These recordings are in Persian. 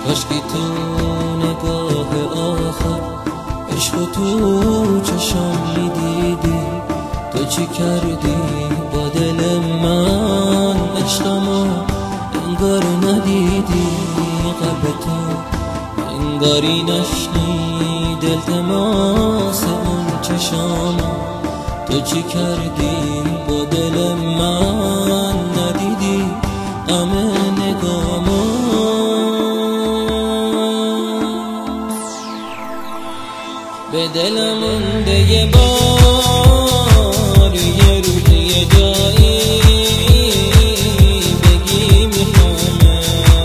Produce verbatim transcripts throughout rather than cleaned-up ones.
کاشکی تو نگاه آخر عشق تو چشم میدیدی، تو چی کردی با دل من؟ عشقمو انگار ندیدی، قلب تو انگاری نشنید التماس اون چشامو. تو چی کردی با دل من؟ ندیدی غم نگامو. به دلم مونده یه بار، یه روز یه جایی بگی میخوامه،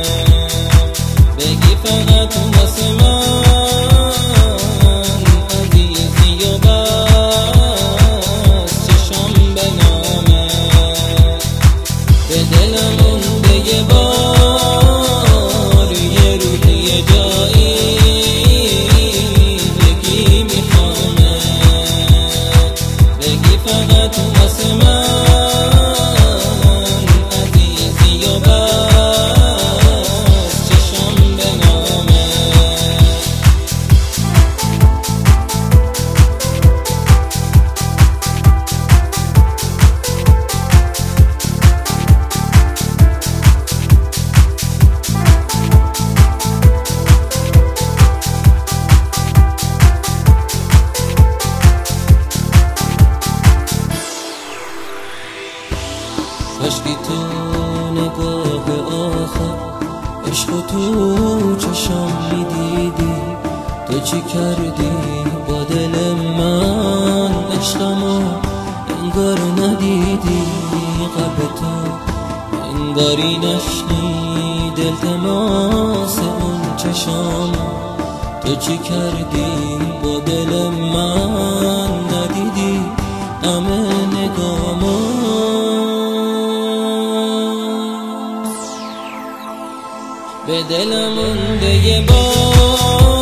بگی فقط واسه من عزیزی و بس چشم به نامه. به دلم مونده یه بار، یه روز یه جایی واسه من عزیزی و بس چشم به نامه. کاشکی تو نگاه آخر عشق تو چشم میدیدی، تو چی کردی با دل من؟ عشقمو انگار ندیدی، قلب تو انگاری نشنید التماس اون چشامو. تو چی کردی با دل من؟ ندیدی غم نگامو. به دلم مونده یه بار